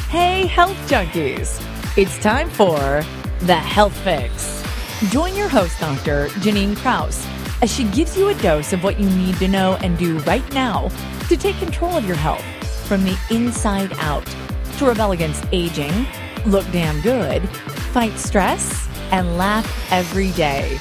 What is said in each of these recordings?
Hey, health junkies! It's time for The Health Fix. Join your host, Dr. Janine Kraus, as she gives you a dose of what you need to know and do right now to take control of your health from the inside out, to rebel against aging, look damn good, fight stress, and laugh every day.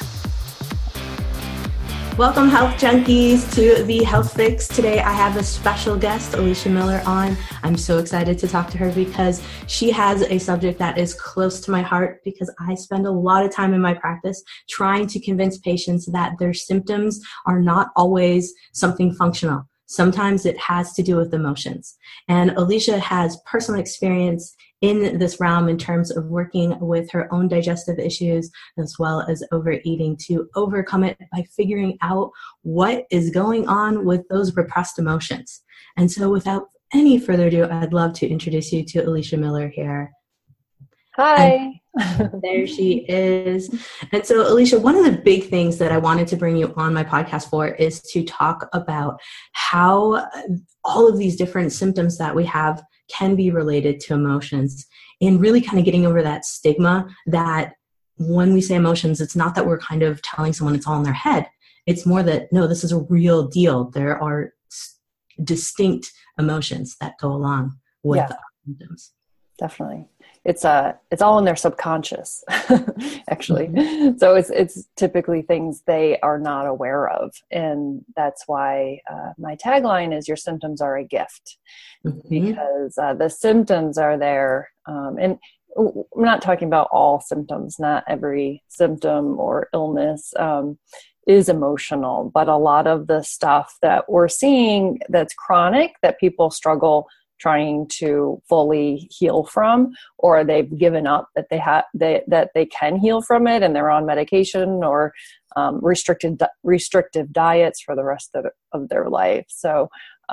Welcome, health junkies, to The Health Fix. Today, I have a special guest, Alicia Miller, on. I'm so excited to talk to her because she has a subject that is close to my heart, because I spend a lot of time in my practice trying to convince patients that their symptoms are not always something functional. Sometimes it has to do with emotions. And Alicia has personal experience in this realm in terms of working with her own digestive issues as well as overeating to overcome it by figuring out what is going on with those repressed emotions. And so without any further ado, I'd love to introduce you to Alicia Miller here. Hi. There she is. And so, Alicia, one of the big things that I wanted to bring you on my podcast for is to talk about how all of these different symptoms that we have can be related to emotions, and really kind of getting over that stigma that when we say emotions, it's not that we're kind of telling someone it's all in their head. It's more that, no, this is a real deal. There are distinct emotions that go along with our symptoms. Definitely. It's all in their subconscious, actually. Mm-hmm. So it's typically things they are not aware of. And that's why my tagline is, your symptoms are a gift. Mm-hmm. Because the symptoms are there. And we're not talking about all symptoms. Not every symptom or illness is emotional. But a lot of the stuff that we're seeing that's chronic, that people struggle trying to fully heal from, or they've given up that they can heal from it, and they're on medication or restrictive diets for the rest of their life. So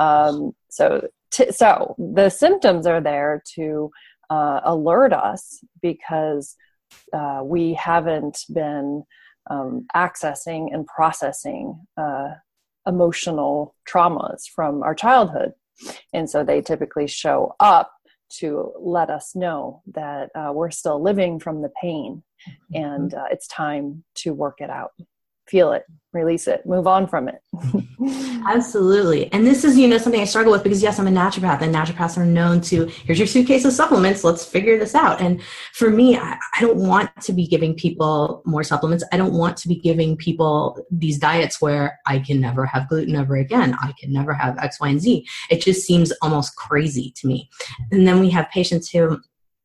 the symptoms are there to alert us, because we haven't been accessing and processing emotional traumas from our childhood. And so they typically show up to let us know that we're still living from the pain, and it's time to work it out, feel it, release it, move on from it. Absolutely. And this is, something I struggle with, because yes, I'm a naturopath, and naturopaths are known to, here's your suitcase of supplements, let's figure this out. And for me, I don't want to be giving people more supplements. I don't want to be giving people these diets where I can never have gluten ever again. I can never have X, Y, and Z. It just seems almost crazy to me. And then we have patients who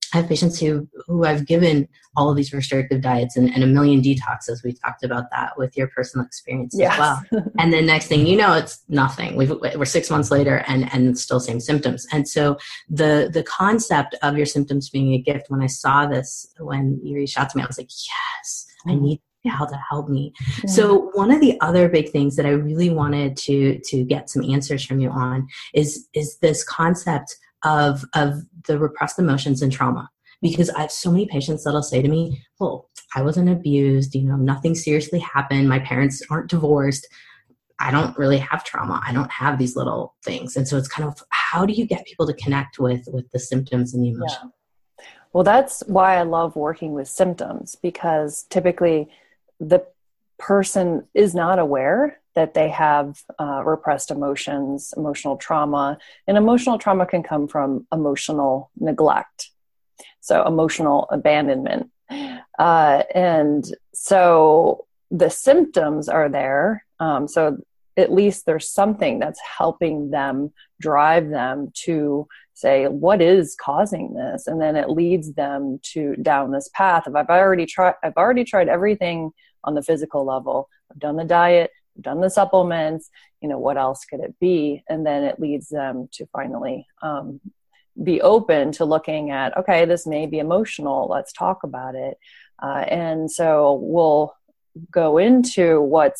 I've given all of these restrictive diets and a million detoxes. We talked about that with your personal experience as well. And then next thing you know, it's nothing. We're 6 months later and still same symptoms. And so the concept of your symptoms being a gift, when I saw this, when you reached out to me, I was like, yes, I need how to help me. Mm-hmm. So one of the other big things that I really wanted to get some answers from you on is this concept of the repressed emotions and trauma. Because I have so many patients that'll say to me, well, I wasn't abused, nothing seriously happened. My parents aren't divorced. I don't really have trauma. I don't have these little things. And so it's kind of, how do you get people to connect with the symptoms and the emotion? Yeah. Well, that's why I love working with symptoms, because typically the person is not aware that they have repressed emotions, emotional trauma. And emotional trauma can come from emotional neglect. So emotional abandonment. And so the symptoms are there. So at least there's something that's helping them, drive them to say, what is causing this? And then it leads them down this path of, I've already tried everything on the physical level. I've done the diet, I've done the supplements, what else could it be? And then it leads them to finally be open to looking at, okay, this may be emotional. Let's talk about it. And so we'll go into what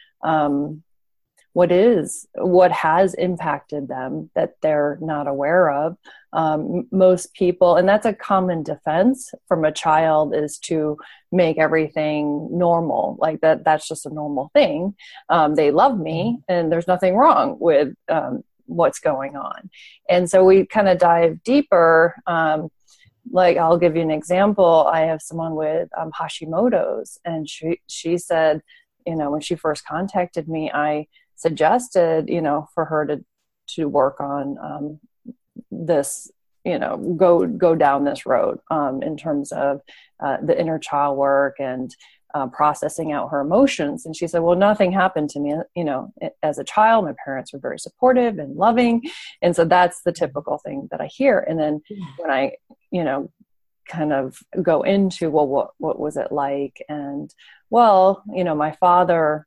has impacted them that they're not aware of. Most people, and that's a common defense from a child, is to make everything normal. Like that's just a normal thing. They love me, and there's nothing wrong with what's going on. And so we kind of dive deeper. Like, I'll give you an example. I have someone with Hashimoto's, and she said, when she first contacted me, I suggested, for her to work on this, go down this road in terms of the inner child work and processing out her emotions. And she said, well, nothing happened to me. As a child, my parents were very supportive and loving. And so that's the typical thing that I hear. And then when I, kind of go into, well, what was it like? And well, my father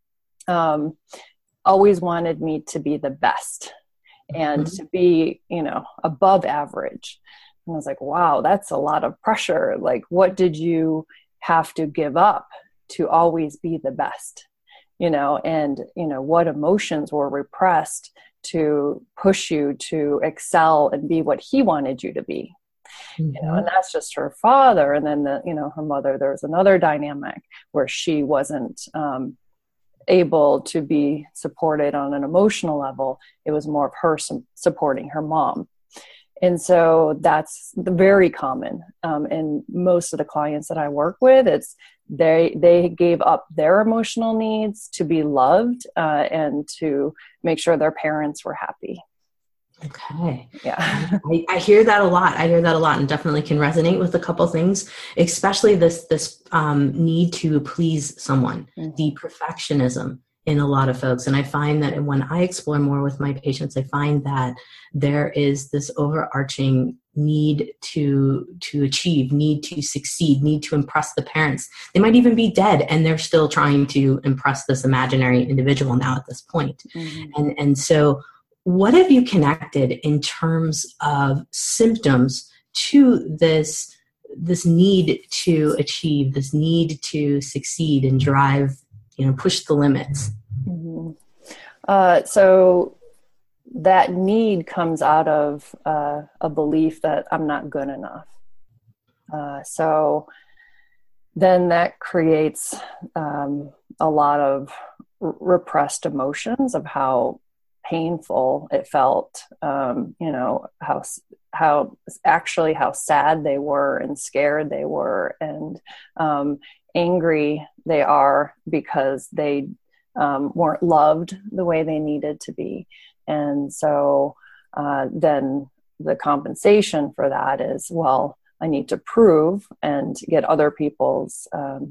always wanted me to be the best and to be, above average. And I was like, wow, that's a lot of pressure. Like, what did you have to give up to always be the best? And what emotions were repressed to push you to excel and be what he wanted you to be? And that's just her father. And then her mother, there was another dynamic where she wasn't able to be supported on an emotional level. It was more of her supporting her mom. And so that's very common. And most of the clients that I work with, it's they gave up their emotional needs to be loved and to make sure their parents were happy. Okay. Yeah. I hear that a lot. And definitely can resonate with a couple things, especially this need to please someone, the perfectionism in a lot of folks. And I find that when I explore more with my patients, I find that there is this overarching need to achieve, need to succeed, need to impress the parents. They might even be dead and they're still trying to impress this imaginary individual now at this point. And so what have you connected in terms of symptoms to this need to achieve, this need to succeed and drive, push the limits? So that need comes out of a belief that I'm not good enough. So then that creates a lot of repressed emotions of how painful it felt, how sad they were and scared they were and angry they are because they weren't loved the way they needed to be. And so then the compensation for that is, well, I need to prove and get other people's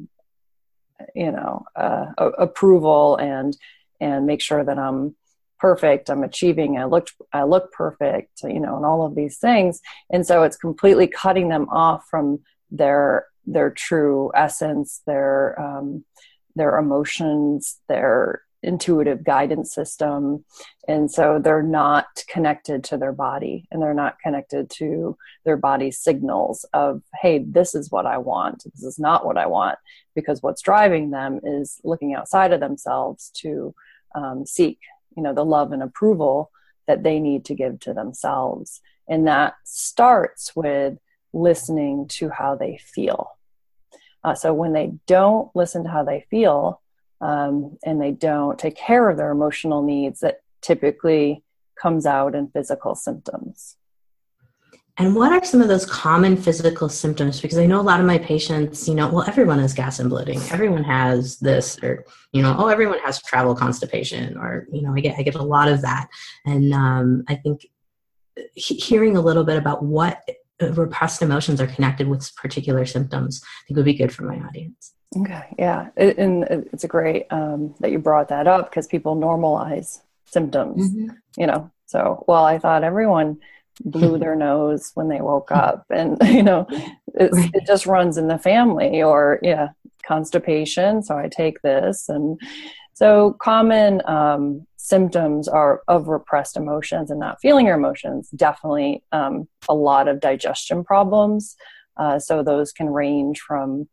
approval and make sure that I'm perfect, I'm achieving, I look perfect, and all of these things. And so it's completely cutting them off from their true essence, their emotions, their intuitive guidance system. And so they're not connected to their body, and they're not connected to their body's signals of, hey, this is what I want, this is not what I want, because what's driving them is looking outside of themselves to seek the love and approval that they need to give to themselves. And that starts with listening to how they feel. So when they don't listen to how they feel, and they don't take care of their emotional needs, that typically comes out in physical symptoms. And what are some of those common physical symptoms? Because I know a lot of my patients, everyone has gas and bloating. Everyone has this, or, everyone has travel constipation, or, I get a lot of that. And I think hearing a little bit about what repressed emotions are connected with particular symptoms, I think would be good for my audience. Okay. Yeah. And it's a great that you brought that up, because people normalize symptoms, so, well, I thought everyone blew their nose when they woke up, and it just runs in the family, or constipation, so I take this. And so common symptoms are of repressed emotions and not feeling your emotions. Definitely a lot of digestion problems, so those can range from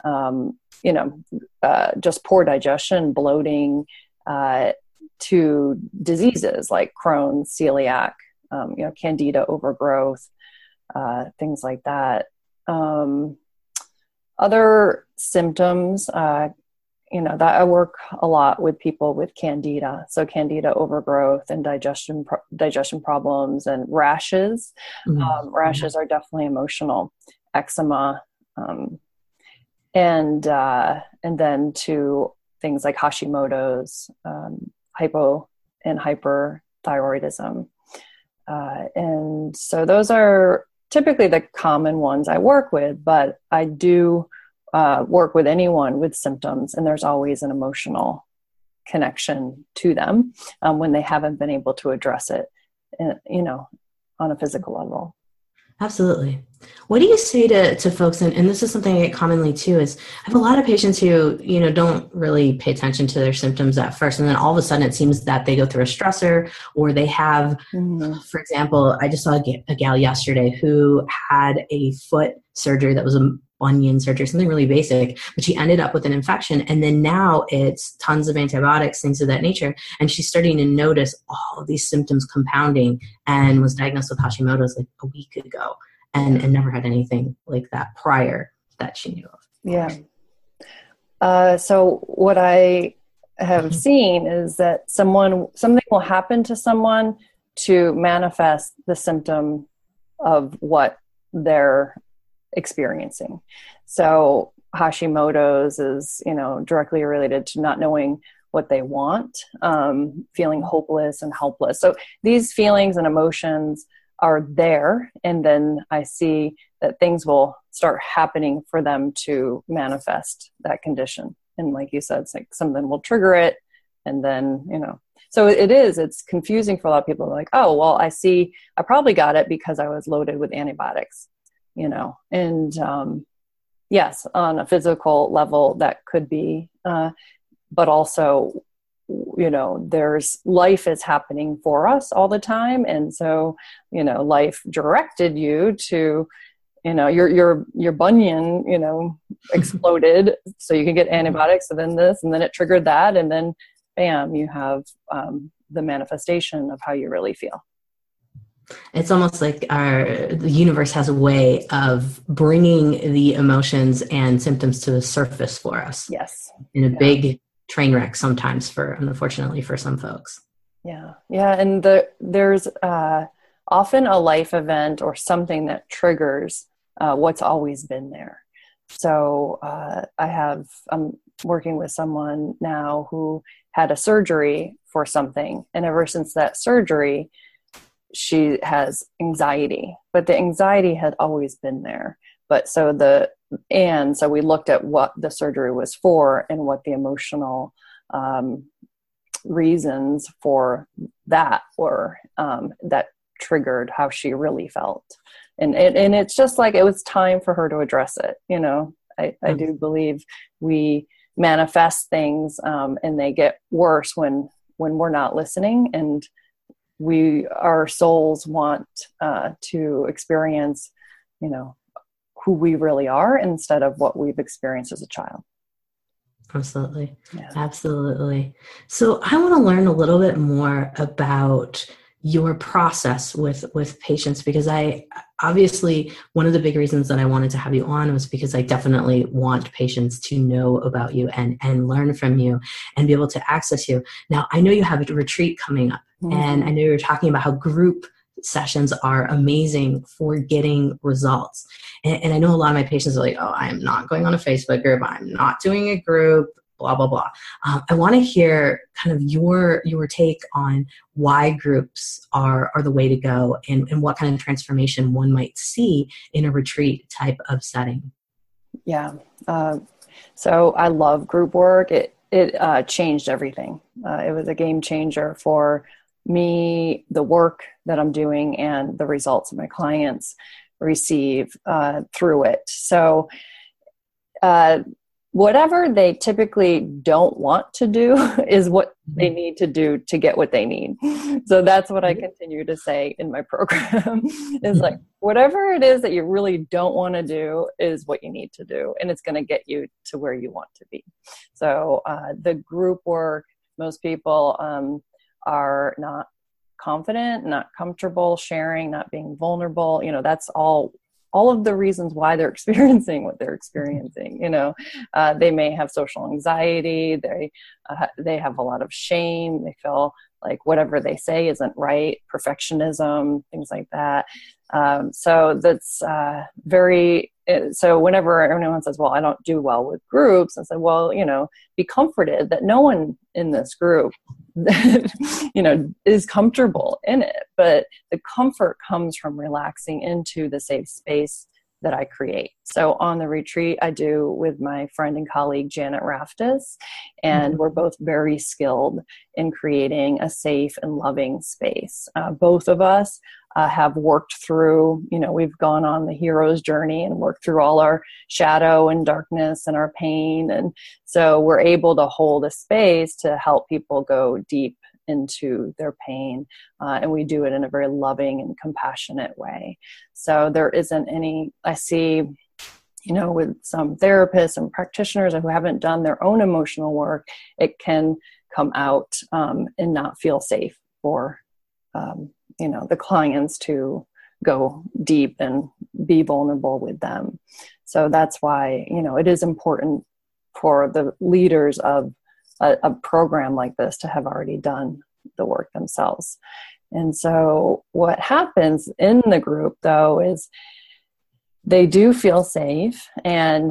just poor digestion, bloating, to diseases like Crohn's, celiac, candida overgrowth, things like that. Other symptoms that I work a lot with people with candida. So candida overgrowth and digestion problems and rashes. Rashes are definitely emotional. Eczema, and then to things like Hashimoto's, hypo and hyperthyroidism. And so those are typically the common ones I work with, but I do work with anyone with symptoms, and there's always an emotional connection to them when they haven't been able to address it, on a physical level. Absolutely. What do you say to folks, and this is something I get commonly too, is I have a lot of patients who, don't really pay attention to their symptoms at first. And then all of a sudden it seems that they go through a stressor, or they have, for example, I just saw a gal yesterday who had a foot surgery that was a bunion surgery, something really basic, but she ended up with an infection. And then now it's tons of antibiotics, things of that nature. And she's starting to notice all of these symptoms compounding, and was diagnosed with Hashimoto's like a week ago, and never had anything like that prior that she knew of. Yeah. So what I have seen is that something will happen to someone to manifest the symptom of what they're experiencing. So Hashimoto's is, directly related to not knowing what they want, feeling hopeless and helpless. So these feelings and emotions are there. And then I see that things will start happening for them to manifest that condition. And like you said, it's like something will trigger it. And then, so it's confusing for a lot of people. They're like, oh, well, I probably got it because I was loaded with antibiotics, and yes, on a physical level that could be, but also, there's life is happening for us all the time. And so, life directed you to, your bunion, exploded so you can get antibiotics. So then this, and then it triggered that. And then bam, you have the manifestation of how you really feel. It's almost like the universe has a way of bringing the emotions and symptoms to the surface for us. Yes. In a big train wreck sometimes, unfortunately for some folks. Yeah. Yeah. And there's often a life event or something that triggers what's always been there. So I'm working with someone now who had a surgery for something. And ever since that surgery, she has anxiety, but the anxiety had always been there. So we looked at what the surgery was for and what the emotional reasons for that were, that triggered how she really felt. And it's just like, it was time for her to address it. I do believe we manifest things, and they get worse when we're not listening, and our souls want to experience, who we really are instead of what we've experienced as a child. Absolutely. Yeah. Absolutely. So I want to learn a little bit more about your process with patients, because obviously one of the big reasons that I wanted to have you on was because I definitely want patients to know about you and learn from you and be able to access you. Now, I know you have a retreat coming up, and I know you were talking about how group sessions are amazing for getting results. And I know a lot of my patients are like, oh, I'm not going on a Facebook group. I'm not doing a group, blah, blah, blah. I want to hear kind of your take on why groups are the way to go, and what kind of transformation one might see in a retreat type of setting. Yeah. So I love group work. It changed everything. It was a game changer for me, the work that I'm doing and the results my clients receive through it. So whatever they typically don't want to do is what they need to do to get what they need. So that's what I continue to say in my program is like, whatever it is that you really don't want to do is what you need to do. And it's going to get you to where you want to be. So the group work, most people are not confident, not comfortable sharing, not being vulnerable. That's all all of the reasons why they're experiencing what they're experiencing. They may have social anxiety. They have a lot of shame. They feel like whatever they say isn't right, perfectionism, things like that. So that's so whenever anyone says, well, I don't do well with groups, I say, well, be comforted that no one in this group, is comfortable in it. But the comfort comes from relaxing into the safe space that I create. So on the retreat I do with my friend and colleague, Janet Raftis, and we're both very skilled in creating a safe and loving space. Both of us have worked through, we've gone on the hero's journey and worked through all our shadow and darkness and our pain. And so we're able to hold a space to help people go deep into their pain. And we do it in a very loving and compassionate way. So there isn't any, I see, with some therapists and practitioners who haven't done their own emotional work, it can come out and not feel safe for, the clients to go deep and be vulnerable with them. So that's why, it is important for the leaders of a program like this to have already done the work themselves. And so what happens in the group, though, is they do feel safe, and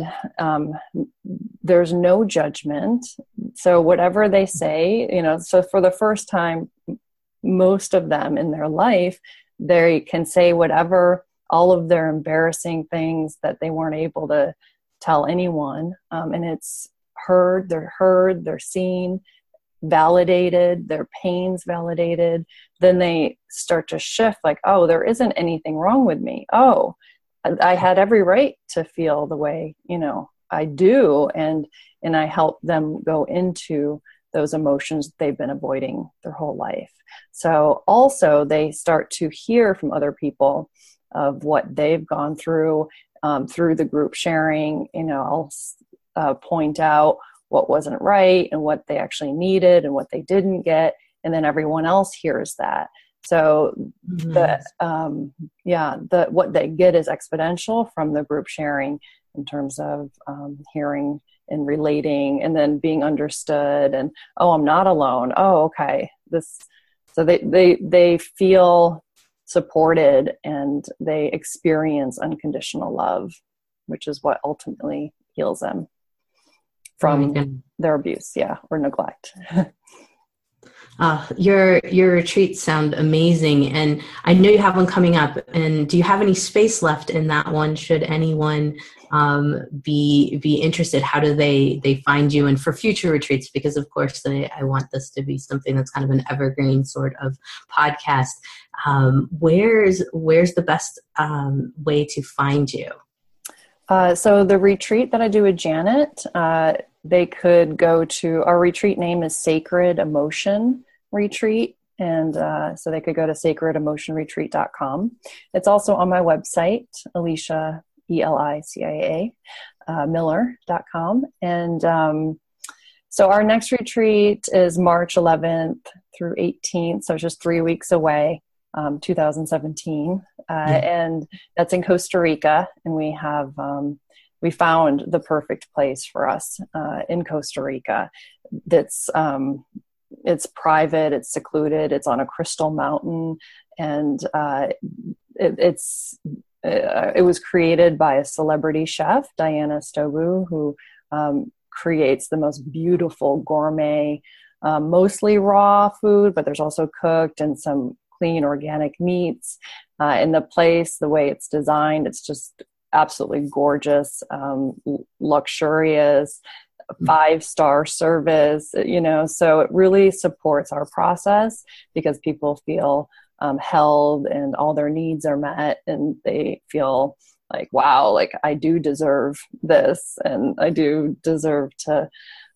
there's no judgment. So whatever they say, so for the first time, most of them in their life, they can say whatever, all of their embarrassing things that they weren't able to tell anyone. And it's they're seen, validated, their pains validated. Then they start to shift like, oh, there isn't anything wrong with me. Oh, I had every right to feel the way, I do. And I help them go into those emotions they've been avoiding their whole life. So also they start to hear from other people of what they've gone through the group sharing. I'll point out what wasn't right and what they actually needed and what they didn't get. And then everyone else hears that. So what they get is exponential from the group sharing in terms of hearing and relating and then being understood and, oh, I'm not alone. Oh, okay. So they feel supported and they experience unconditional love, which is what ultimately heals them from their abuse, or neglect. Your retreats sound amazing, and I know you have one coming up. And do you have any space left in that one? Should anyone be interested? How do they find you? And for future retreats, because of course I want this to be something that's kind of an evergreen sort of podcast. Where's the best way to find you? So the retreat that I do with Janet, they could go to, our retreat name is Sacred Emotion Retreat. And so they could go to sacredemotionretreat.com. It's also on my website, Elicia, ELICIA, Miller.com. And so our next retreat is March 11th through 18th. So it's just 3 weeks away. 2017, and that's in Costa Rica. And we have we found the perfect place for us in Costa Rica. That's it's private, it's secluded, it's on a crystal mountain, and it was created by a celebrity chef, Diana Stobu, who creates the most beautiful gourmet, mostly raw food, but there's also cooked and some clean organic meats. In the place, the way it's designed, it's just absolutely gorgeous, luxurious, 5-star service, so it really supports our process because people feel held and all their needs are met, and they feel like, wow, like I do deserve this, and I do deserve to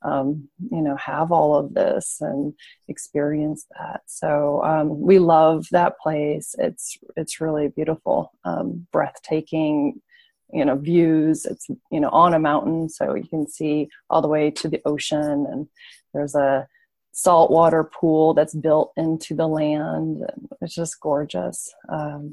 have all of this and experience that. So we love that place. It's really beautiful, breathtaking, views. It's, on a mountain, so you can see all the way to the ocean, and there's a saltwater pool that's built into the land. And it's just gorgeous.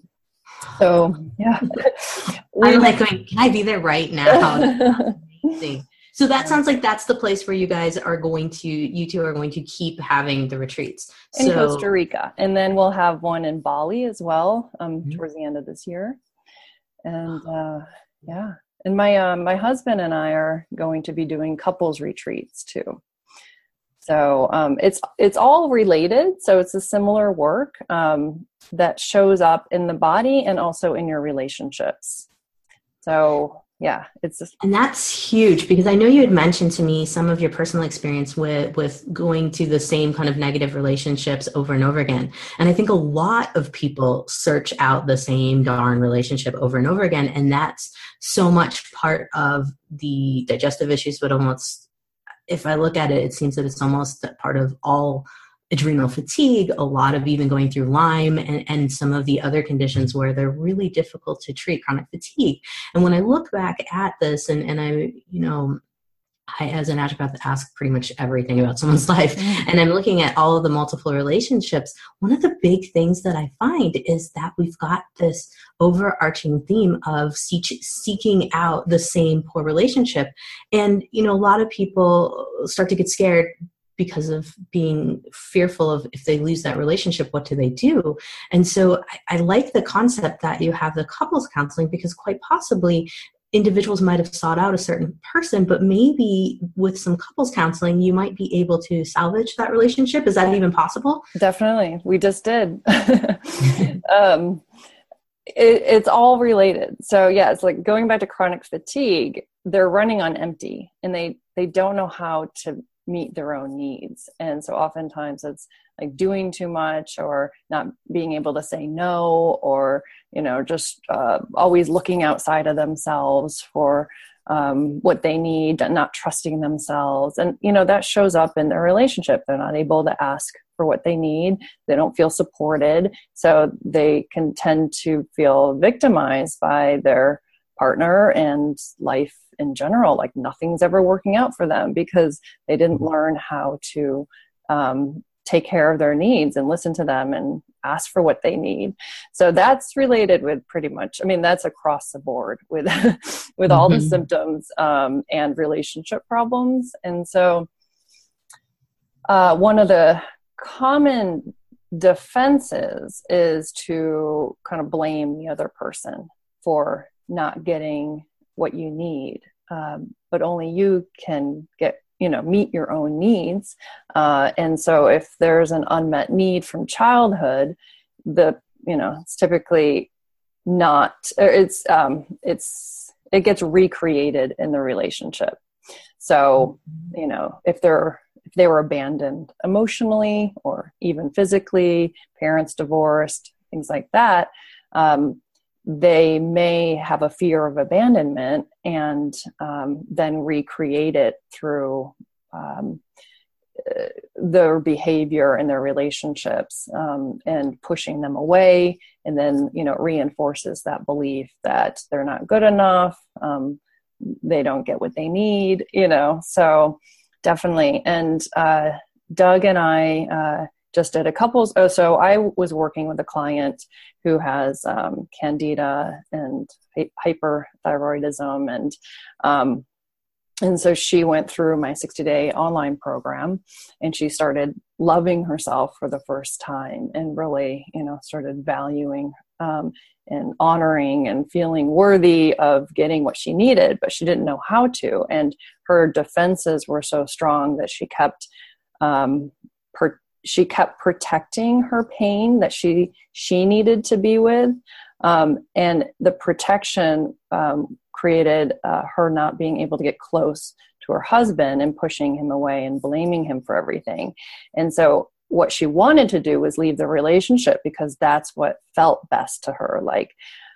So yeah, I'm like going, can I be there right now? Amazing. So that sounds like that's the place where you guys are going to, you two are going to keep having the retreats. In Costa Rica. And then we'll have one in Bali as well towards the end of this year. And yeah. And my husband and I are going to be doing couples retreats too. So it's all related. So it's a similar work that shows up in the body and also in your relationships. So yeah, and that's huge, because I know you had mentioned to me some of your personal experience with going to the same kind of negative relationships over and over again. And I think a lot of people search out the same darn relationship over and over again. And that's so much part of the digestive issues, but almost, if I look at it, it seems that it's almost part of all adrenal fatigue, a lot of even going through Lyme and some of the other conditions where they're really difficult to treat, chronic fatigue. And when I look back at this, and I, I, as a naturopath, ask pretty much everything about someone's life, and I'm looking at all of the multiple relationships, one of the big things that I find is that we've got this overarching theme of seeking out the same poor relationship. And, a lot of people start to get scared because of being fearful of, if they lose that relationship, what do they do? And so I like the concept that you have the couples counseling, because quite possibly individuals might have sought out a certain person, but maybe with some couples counseling, you might be able to salvage that relationship. Is that even possible? Definitely. We just did. It's all related. So yeah, it's like going back to chronic fatigue, they're running on empty and they don't know how to meet their own needs. And so oftentimes it's like doing too much or not being able to say no, or, just always looking outside of themselves for what they need, not trusting themselves. And, that shows up in their relationship. They're not able to ask for what they need. They don't feel supported. So they can tend to feel victimized by their partner and life in general. Like nothing's ever working out for them because they didn't learn how to take care of their needs and listen to them and ask for what they need. So that's related with pretty much, that's across the board with with all the symptoms and relationship problems. And so one of the common defenses is to kind of blame the other person for not getting what you need, but only you can meet your own needs. And so if there's an unmet need from childhood, it's typically not, it gets recreated in the relationship. So, if they were abandoned emotionally or even physically, parents divorced, things like that, they may have a fear of abandonment and then recreate it through their behavior and their relationships, and pushing them away. And then, it reinforces that belief that they're not good enough. They don't get what they need, so definitely. And Doug and I just did a couples. So I was working with a client who has candida and hyperthyroidism, and so she went through my 60-day online program, and she started loving herself for the first time, and really, started valuing and honoring and feeling worthy of getting what she needed, but she didn't know how to. And her defenses were so strong that she kept protecting her pain that she needed to be with. And the protection created her not being able to get close to her husband and pushing him away and blaming him for everything. And so what she wanted to do was leave the relationship because that's what felt best to her. Like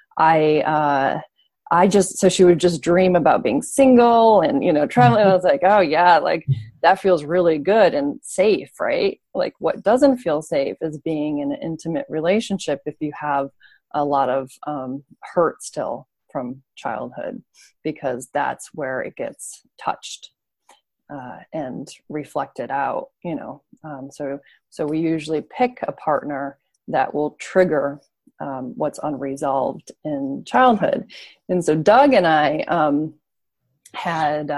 so she would just dream about being single and, traveling. And I was like, oh yeah, like that feels really good and safe, right? Like what doesn't feel safe is being in an intimate relationship if you have a lot of hurt still from childhood, because that's where it gets touched and reflected out, so we usually pick a partner that will trigger what's unresolved in childhood. And so Doug and I had,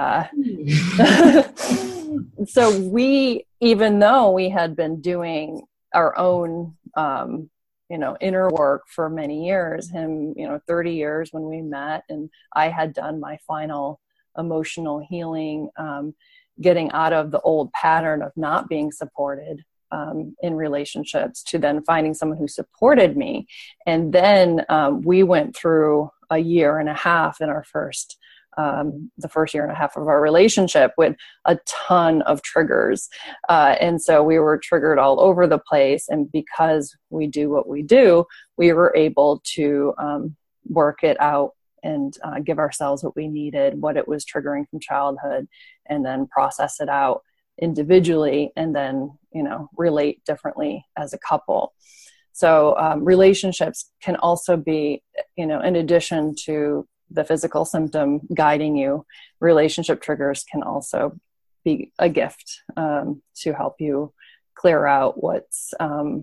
so we, even though we had been doing our own, inner work for many years, him, 30 years when we met, and I had done my final emotional healing, getting out of the old pattern of not being supported in relationships, to then finding someone who supported me. And then we went through a year and a half in our the first year and a half of our relationship with a ton of triggers. And so we were triggered all over the place. And because we do what we do, we were able to work it out and give ourselves what we needed, what it was triggering from childhood, and then process it out individually, and then, relate differently as a couple. So relationships can also be, in addition to the physical symptom guiding you, relationship triggers can also be a gift to help you clear out what's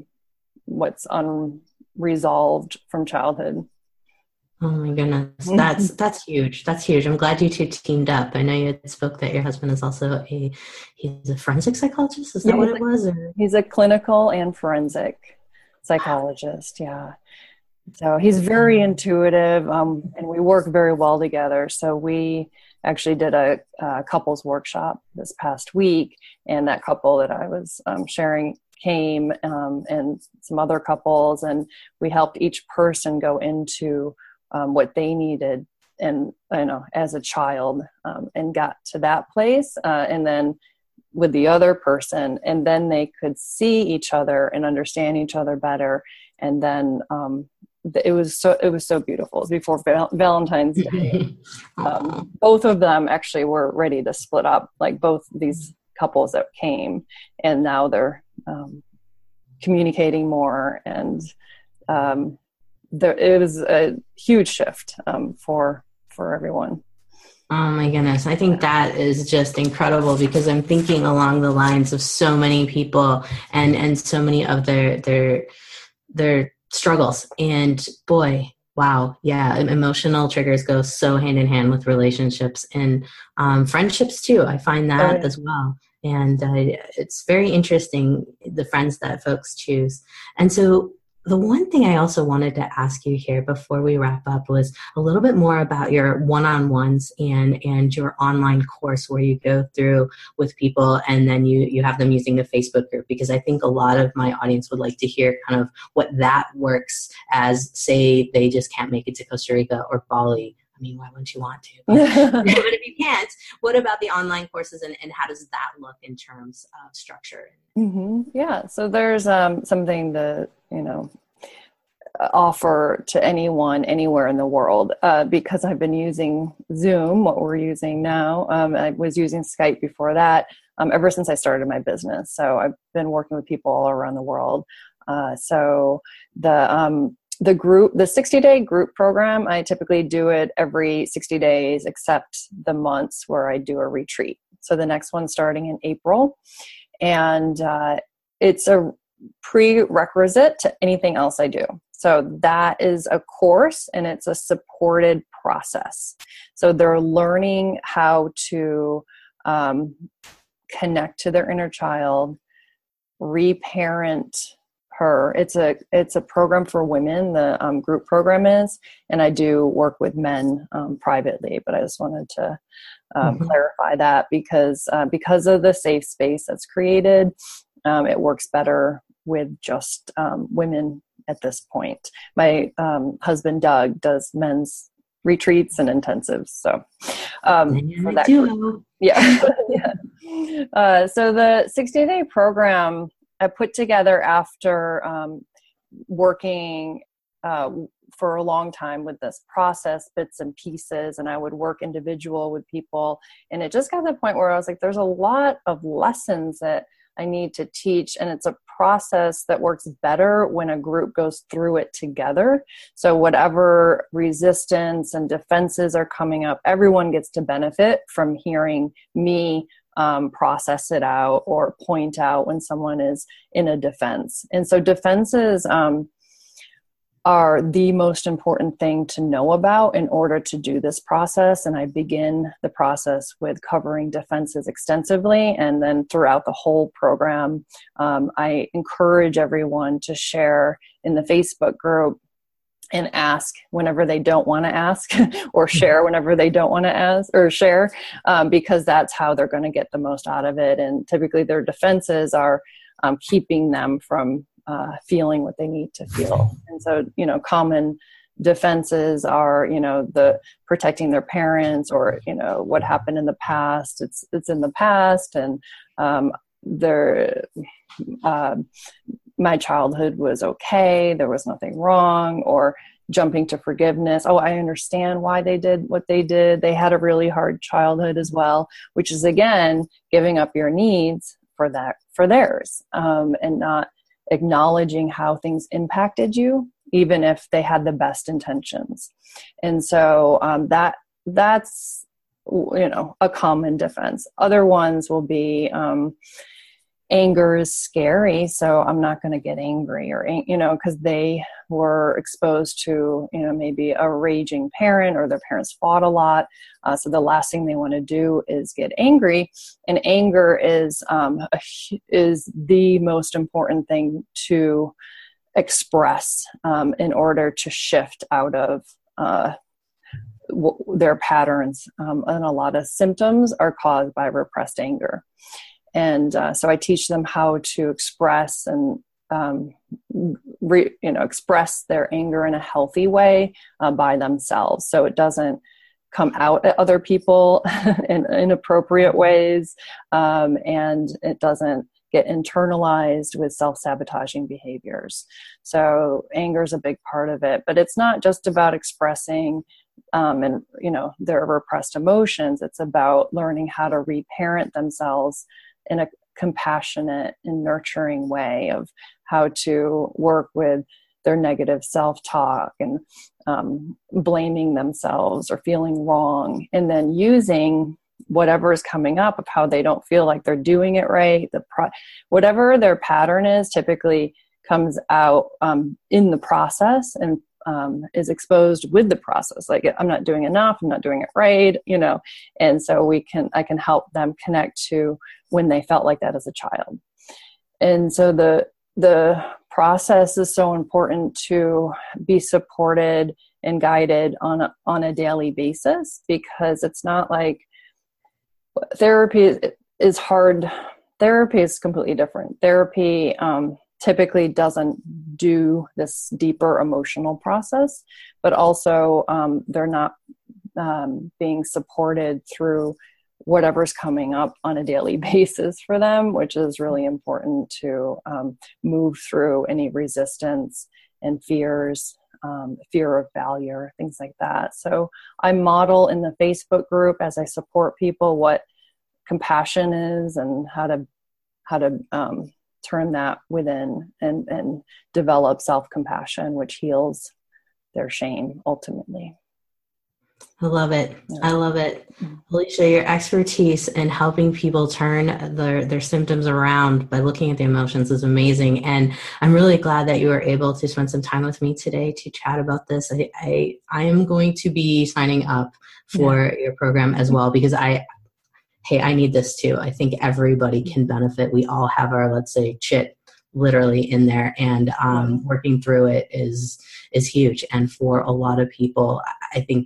unresolved from childhood. Oh my goodness. That's huge. That's huge. I'm glad you two teamed up. I know you had spoke that your husband is also he's a forensic psychologist. Is that what it was? Or? He's a clinical and forensic psychologist. Yeah. So he's very intuitive, and we work very well together. So we actually did a couples workshop this past week, and that couple that I was sharing came, and some other couples, and we helped each person go into what they needed, and as a child, and got to that place, and then with the other person, and then they could see each other and understand each other better, and then it was so beautiful. It was before Valentine's Day. Both of them actually were ready to split up, like both these couples that came, and now they're communicating more, and it was a huge shift for everyone. Oh my goodness. I think that is just incredible, because I'm thinking along the lines of so many people and so many of their struggles. And boy, wow. Yeah. Emotional triggers go so hand in hand with relationships and friendships too. I find that as well. And it's very interesting, the friends that folks choose. And so the one thing I also wanted to ask you here before we wrap up was a little bit more about your one-on-ones and your online course where you go through with people, and then you have them using the Facebook group, because I think a lot of my audience would like to hear kind of what that works as, say they just can't make it to Costa Rica or Bali. I mean, why wouldn't you want to? But if you can't, what about the online courses, and how does that look in terms of structure? Mm-hmm. Yeah. So there's something to, offer to anyone, anywhere in the world, because I've been using Zoom, what we're using now. I was using Skype before that, ever since I started my business. So I've been working with people all around the world. So the group, the 60-day group program, I typically do it every 60 days, except the months where I do a retreat. So the next one's starting in April, and it's a prerequisite to anything else I do. So that is a course, and it's a supported process. So they're learning how to connect to their inner child, reparent her. It's a program for women, the group program is, and I do work with men privately, but I just wanted to clarify that because of the safe space that's created, it works better with just women at this point. My husband, Doug, does men's retreats and intensives. So for that group. Yeah. Yeah. So the 60-day program I put together after working for a long time with this process, bits and pieces, and I would work individual with people. And it just got to the point where I was like, there's a lot of lessons that I need to teach. And it's a process that works better when a group goes through it together. So whatever resistance and defenses are coming up, everyone gets to benefit from hearing me process it out or point out when someone is in a defense. And so defenses are the most important thing to know about in order to do this process. And I begin the process with covering defenses extensively. And then throughout the whole program, I encourage everyone to share in the Facebook group and ask whenever they don't want to ask, or share whenever they don't want to ask or share, because that's how they're going to get the most out of it. And typically their defenses are keeping them from feeling what they need to feel. And so, common defenses are, the protecting their parents, or, what happened in the past. It's in the past, and my childhood was okay. There was nothing wrong. Or jumping to forgiveness. Oh, I understand why they did what they did. They had a really hard childhood as well, which is, again, giving up your needs for theirs, and not acknowledging how things impacted you, even if they had the best intentions. And so that's a common defense. Other ones will be anger is scary, so I'm not going to get angry, or because they were exposed to maybe a raging parent, or their parents fought a lot, so the last thing they want to do is get angry. And anger is the most important thing to express in order to shift out of their patterns, and a lot of symptoms are caused by repressed anger. And so I teach them how to express and express their anger in a healthy way by themselves, so it doesn't come out at other people in inappropriate ways, and it doesn't get internalized with self-sabotaging behaviors. So anger is a big part of it, but it's not just about expressing their repressed emotions. It's about learning how to reparent themselves in a compassionate and nurturing way, of how to work with their negative self-talk and blaming themselves or feeling wrong, and then using whatever is coming up of how they don't feel like they're doing it right. Whatever their pattern is typically comes out in the process, and is exposed with the process. Like, I'm not doing enough, I'm not doing it right, and so I can help them connect to when they felt like that as a child. And so the process is so important to be supported and guided on a daily basis, because it's not like therapy is hard. Therapy is completely different. Therapy typically doesn't do this deeper emotional process, but also they're not being supported through whatever's coming up on a daily basis for them, which is really important to move through any resistance and fears, fear of failure, things like that. So I model in the Facebook group, as I support people, what compassion is and how to turn that within and develop self-compassion, which heals their shame ultimately. I love it. I love it. Alicia, your expertise in helping people turn their symptoms around by looking at the emotions is amazing. And I'm really glad that you were able to spend some time with me today to chat about this. I am going to be signing up for your program as well, because I need this too. I think everybody can benefit. We all have our, let's say, shit literally in there, and working through it is huge. And for a lot of people, I think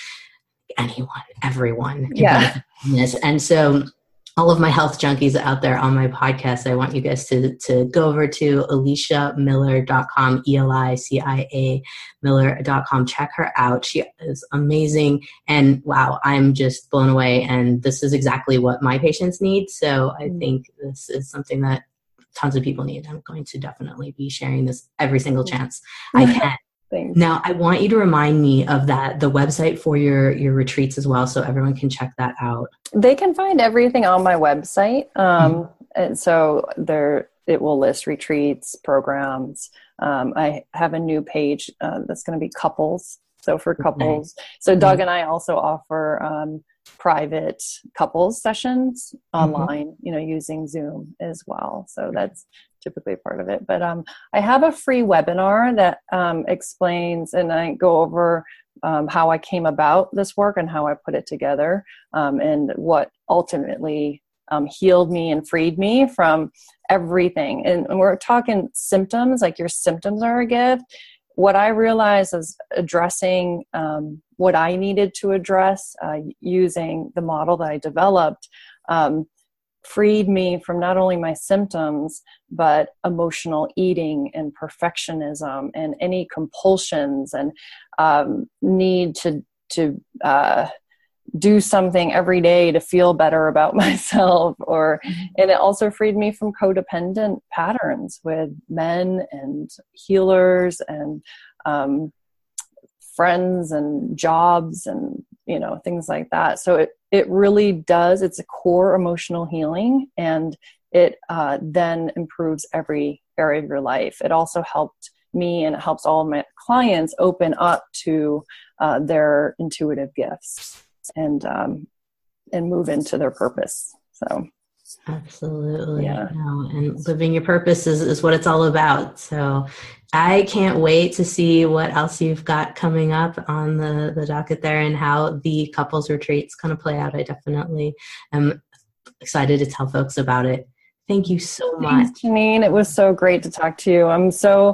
everyone can benefit from this. And so all of my health junkies out there on my podcast, I want you guys to go over to AliciaMiller.com, ELICIA Miller.com. Check her out. She is amazing. And wow, I'm just blown away. And this is exactly what my patients need. So I think this is something that tons of people need. I'm going to definitely be sharing this every single chance I can. Thanks. Now, I want you to remind me of the website for your retreats as well, so everyone can check that out. They can find everything on my website. And so it will list retreats, programs. I have a new page that's going to be couples. So for couples, so Doug and I also offer private couples sessions online, using Zoom as well. So that's typically part of it. But I have a free webinar that explains, and I go over how I came about this work and how I put it together, and what ultimately healed me and freed me from everything. And we're talking symptoms, like your symptoms are a gift. What I realized is addressing what I needed to address using the model that I developed freed me from not only my symptoms, but emotional eating and perfectionism and any compulsions and need to do something every day to feel better about myself. And it also freed me from codependent patterns with men and healers and friends and jobs and, things like that. So it really does. It's a core emotional healing, and it then improves every area of your life. It also helped me, and it helps all of my clients open up to their intuitive gifts and move into their purpose. So absolutely. Yeah. And living your purpose is what it's all about. So I can't wait to see what else you've got coming up on the docket there and how the couples retreat's going to play out. I definitely am excited to tell folks about it. Thank you so much. Thanks, Janine. It was so great to talk to you. I'm so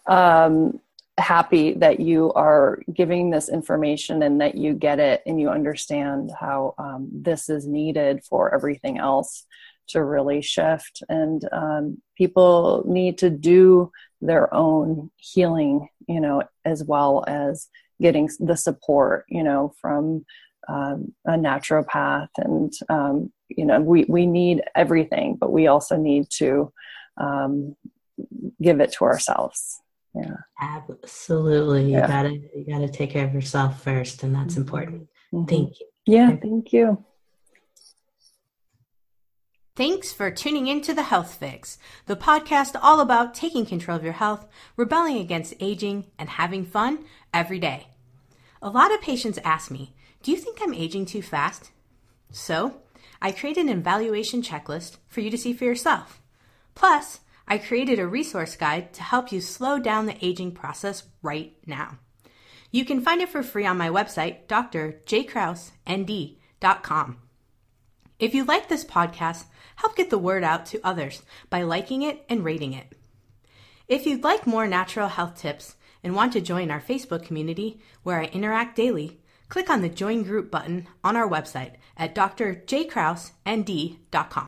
happy that you are giving this information and that you get it and you understand how this is needed for everything else to really shift. And people need to do their own healing, as well as getting the support, from a naturopath. And, we need everything, but we also need to give it to ourselves. Yeah, absolutely. Yeah. You gotta take care of yourself first, and that's important. Thank you. Yeah, thank you. Thanks for tuning in to The Health Fix, the podcast all about taking control of your health, rebelling against aging, and having fun every day. A lot of patients ask me, do you think I'm aging too fast? So, I created an evaluation checklist for you to see for yourself. Plus, I created a resource guide to help you slow down the aging process right now. You can find it for free on my website, drjkrausnd.com. If you like this podcast, help get the word out to others by liking it and rating it. If you'd like more natural health tips and want to join our Facebook community where I interact daily, click on the Join Group button on our website at drjkrausnd.com.